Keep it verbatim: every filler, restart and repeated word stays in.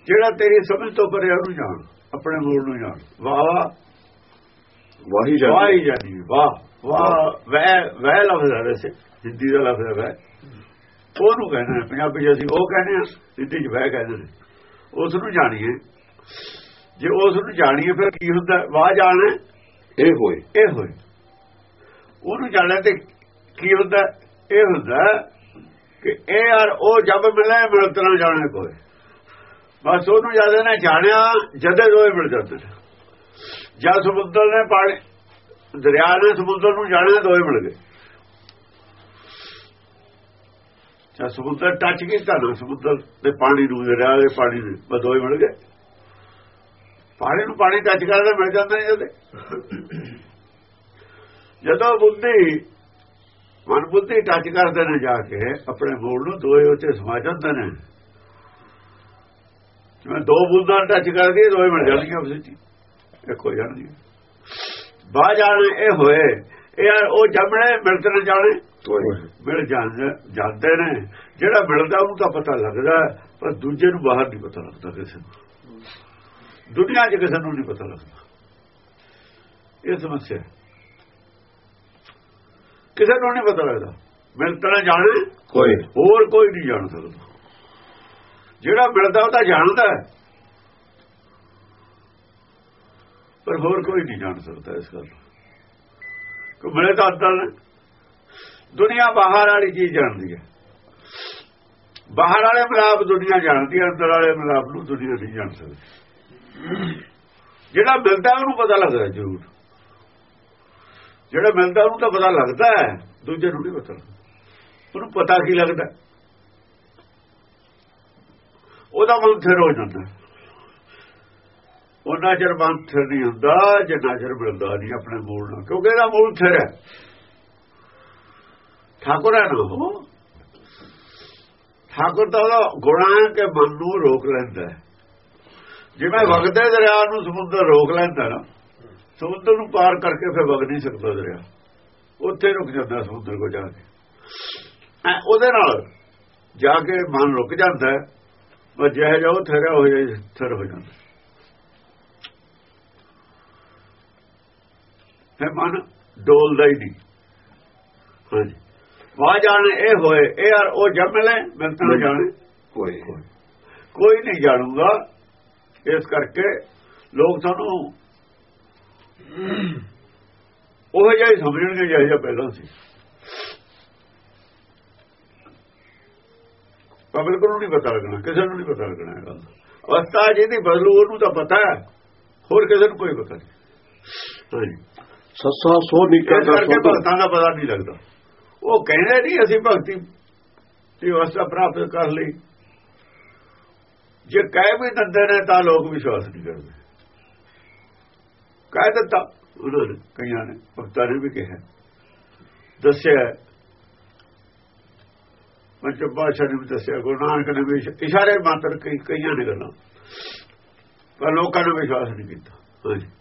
ਜਿਹੜਾ ਤੇਰੀ ਸਮਝ ਤੋਂ ਪਰੇ ਉਹਨੂੰ ਜਾਣ, ਆਪਣੇ ਮੂਲ ਨੂੰ ਜਾਣ। ਵਾਹ ਵਾਹੀ ਵਾਹੀ ਜਾਨੀ ਵਾਹ ਵਾਹ ਵਹਿ ਵਹਿ ਲਫ਼ਜ਼ ਹੈ, ਵੈਸੇ ਹਿੰਦੀ ਦਾ ਲਫ਼ਜ਼ ਹੈ ਵਹਿ, ਉਹਨੂੰ ਕਹਿੰਦੇ ਨੇ ਪੰਜਾਬੀ ਚ ਅਸੀਂ ਉਹ ਕਹਿੰਦੇ ਹਾਂ, ਹਿੰਦੀ ਚ ਵਹਿ ਕਹਿੰਦੇ ਨੇ। ਉਸ ਨੂੰ ਜਾਣੀਏ, ਜੇ ਉਸ ਨੂੰ ਜਾਣੀਏ ਫਿਰ ਕੀ ਹੁੰਦਾ? ਵਾਹ ਜਾਣੇ ਇਹ ਹੋਏ, ਇਹ ਹੋਏ। ਉਹਨੂੰ ਜਾਣਿਆ ਤੇ ਕੀ ਹੁੰਦਾ? ਇਹ ਹੁੰਦਾ ਕਿ ਇਹ ਯਾਰ ਉਹ ਜਦ ਮਿਲੇ ਮਿਲਤ ਨਾ ਜਾਣੇ ਕੋਈ, ਬਸ ਉਹਨੂੰ ਜਦ ਨੇ ਜਾਣਿਆ ਜਦੇ ਦੋਏ ਮਿਲ ਜਾਂਦੇ ਨੇ। ਜਦ ਸਮੁੰਦਰ ਨੇ ਪਾਣੀ, ਦਰਿਆ ਨੇ ਸਮੁੰਦਰ ਨੂੰ ਜਾਣਿਆ ਦੋਏ ਮਿਲ ਗਏ। ਜਦ ਸਮੁੰਦਰ ਟੱਚ ਕੀਤਾ ਨਾ ਸਮੁੰਦਰ ਦੇ ਪਾਣੀ ਨੂੰ, ਦਰਿਆ ਦੇ ਪਾਣੀ ਨੂੰ, ਬਸ ਦੋਏ ਮਿਲ ਗਏ। ਪਾਣੀ ਨੂੰ ਪਾਣੀ ਟੱਚ ਕਰਦੇ ਮਿਲ ਜਾਂਦੇ ਨੇ ਜਦੇ। ਜਦੋਂ ਬੁੱਧੀ ਮਨ ਬੁੱਧੀ ਟੱਚ ਕਰਦੇ ਨੇ ਜਾ ਕੇ ਆਪਣੇ ਮੂਲ ਨੂੰ, ਦੋਏ ਉੱਤੇ ਸਮਾ ਜਾਂਦੇ ਨੇ। ਜਿਵੇਂ ਦੋ ਬੂੰਦਾਂ ਟੱਚ ਕਰਦੀ ਦੋਏ ਮਿਲ ਜਾਂਦੀਆਂ, ਉਸ ਵਿੱਚ ਇੱਕ ਹੋ ਜਾਂਦੀ। ਬਾਹ ਜਾਣੇ ਇਹ ਹੋਏ, ਇਹ ਯਾਰ ਉਹ ਜੰਮਣੇ ਮਿਲਤ ਨਾ ਜਾਣੇ ਮਿਲ ਜਾਂਦੇ ਨੇ। ਜਿਹੜਾ ਮਿਲਦਾ ਉਹਨੂੰ ਤਾਂ ਪਤਾ ਲੱਗਦਾ, ਪਰ ਦੂਜੇ ਨੂੰ ਬਾਹਰ ਨਹੀਂ ਪਤਾ ਲੱਗਦਾ। ਕਿਸੇ ਨੂੰ ਦੁਨੀਆ 'ਚ ਕਿਸੇ ਨੂੰ ਨਹੀਂ ਪਤਾ ਲੱਗਦਾ। ਇਹ ਸਮੱਸਿਆ, ਕਿਸੇ ਨੂੰ ਨਹੀਂ ਪਤਾ ਲੱਗਦਾ। ਮਿਲਤ ਨਾ ਜਾਣੇ ਕੋਈ ਹੋਰ ਕੋਈ ਨਹੀਂ ਜਾਣ ਸਕਦਾ। ਜਿਹੜਾ ਮਿਲਦਾ ਉਹ ਤਾਂ ਜਾਣਦਾ, ਪਰ ਹੋਰ ਕੋਈ ਨਹੀਂ ਜਾਣ ਸਕਦਾ ਇਸ ਗੱਲ ਨੂੰ। ਕਿ ਮਿਲੇ ਤਾਂ ਅੰਦਰ ਦੁਨੀਆ ਬਾਹਰ ਵਾਲੀ ਚੀਜ਼ ਜਾਣਦੀ ਹੈ। ਬਾਹਰ ਵਾਲੇ ਮਿਲਾਪ ਦੁਨੀਆ ਜਾਣਦੀ ਹੈ, ਅੰਦਰ ਵਾਲੇ ਮਿਲਾਪ ਨੂੰ ਦੁਨੀਆ ਨਹੀਂ ਜਾਣ ਸਕਦੀ। ਜਿਹੜਾ ਮਿਲਦਾ ਉਹਨੂੰ ਪਤਾ ਲੱਗਦਾ ਜ਼ਰੂਰ, ਜਿਹੜਾ ਮਿਲਦਾ ਉਹਨੂੰ ਤਾਂ ਪਤਾ ਲੱਗਦਾ ਹੈ, ਦੂਜੇ ਨੂੰ ਨਹੀਂ ਪਤਾ। ਉਹਨੂੰ ਪਤਾ ਕੀ ਲੱਗਦਾ? ਉਹਦਾ ਮਨ ਥਿਰ ਹੋ ਜਾਂਦਾ। ਉਹਨਾਂ ਚਿਰ ਮਨ ਥਿਰ ਨਹੀਂ ਹੁੰਦਾ ਜਿੰਨਾ ਚਿਰ ਮਿਲਦਾ ਨਹੀਂ ਆਪਣੇ ਮੂਲ ਨਾਲ, ਕਿਉਂਕਿ ਇਹਦਾ ਮੂਲ ਥਿਰ ਹੈ। ਠਾਕੁਰ ਹੈ ਨਾ ਉਹ, ਠਾਕੁਰ ਤਾਂ ਉਹਦਾ ਗੁਣਾ ਕੇ ਮਨ ਨੂੰ ਰੋਕ ਲੈਂਦਾ। ਜਿਵੇਂ ਵਗਦੇ ਦਰਿਆ ਨੂੰ ਸਮੁੰਦਰ ਰੋਕ ਲੈਂਦਾ ਨਾ, ਸਮੁੰਦਰ ਨੂੰ ਪਾਰ ਕਰਕੇ ਫਿਰ ਵਗ ਨਹੀਂ ਸਕਦਾ ਦਰਿਆ, ਉੱਥੇ ਰੁਕ ਜਾਂਦਾ ਸਮੁੰਦਰ ਕੋਲ ਜਾ ਕੇ। ਉਹਦੇ ਨਾਲ ਜਾ ਕੇ ਮਨ ਰੁਕ ਜਾਂਦਾ, ਬਸ ਜਿਹੇ ਜਾਓ ਥਿਰ ਹੋ ਜਾਏ, ਥਿਰ ਹੋ ਜਾਂਦਾ। ਫਿਰ ਮਨ ਡੋਲਦਾ ਹੀ ਨਹੀਂ। ਹਾਂਜੀ, ਵਾਹ ਜਾਣੇ ਇਹ ਹੋਏ, ਇਹ ਯਾਰ ਉਹ ਜਦ ਮਿਲੇ ਮਿਲਤ ਨਾ ਜਾਣੇ ਕੋਈ ਕੋਈ ਨਹੀਂ ਜਾਣੂਗਾ। ਇਸ ਕਰਕੇ ਲੋਕ ਸਾਨੂੰ ਉਹ ਜਿਹਾ ਹੀ ਸਮਝਣਗੇ ਜਿਹੋ ਜਿਹਾ ਪਹਿਲਾਂ ਸੀ। ਪਬਲਿਕ ਨੂੰ ਨਹੀਂ ਪਤਾ ਲੱਗਣਾ, ਕਿਸੇ ਨੂੰ ਨਹੀਂ ਪਤਾ ਲੱਗਣਾ ਇਹ ਗੱਲ। ਅਵਸਥਾ ਜਿਹਦੀ ਬਦਲੂ ਉਹਨੂੰ ਤਾਂ ਪਤਾ ਹੈ, ਹੋਰ ਕਿਸੇ ਨੂੰ ਕੋਈ ਪਤਾ ਨਹੀਂ। ਹਾਂਜੀ, ਸੱਸਾ ਸੋ ਨਿਕਲ ਕਰਕੇ ਭਗਤਾਂ ਦਾ ਪਤਾ ਨਹੀਂ ਲੱਗਦਾ। ਉਹ ਕਹਿੰਦੇ ਨਹੀਂ ਅਸੀਂ ਭਗਤੀ ਦੀ ਅਵਸਥਾ ਪ੍ਰਾਪਤ ਕਰ ਲਈ, ਜੇ ਕਹਿ ਵੀ ਦਿੰਦੇ ਨੇ ਤਾਂ ਲੋਕ ਵਿਸ਼ਵਾਸ ਨਹੀਂ ਕਰਦੇ। ਕਹਿ ਦਿੱਤਾ ਉਹਨਾਂ ਨੇ, ਕਈਆਂ ਨੇ, ਭਗਤਾਂ ਨੇ ਵੀ ਕਿਹਾ, ਦੱਸਿਆ, ਪੰਚਮ ਪਾਤਸ਼ਾਹ ਨੇ ਵੀ ਦੱਸਿਆ, ਗੁਰੂ ਨਾਨਕ ਨੇ ਵੀ ਇਸ਼ਾਰੇ ਮਾਤਰ ਕਈ ਕਈਆਂ ਨੇ ਗੱਲਾਂ, ਪਰ ਲੋਕਾਂ ਨੇ ਵਿਸ਼ਵਾਸ ਨਹੀਂ ਕੀਤਾ। ਹਾਂਜੀ।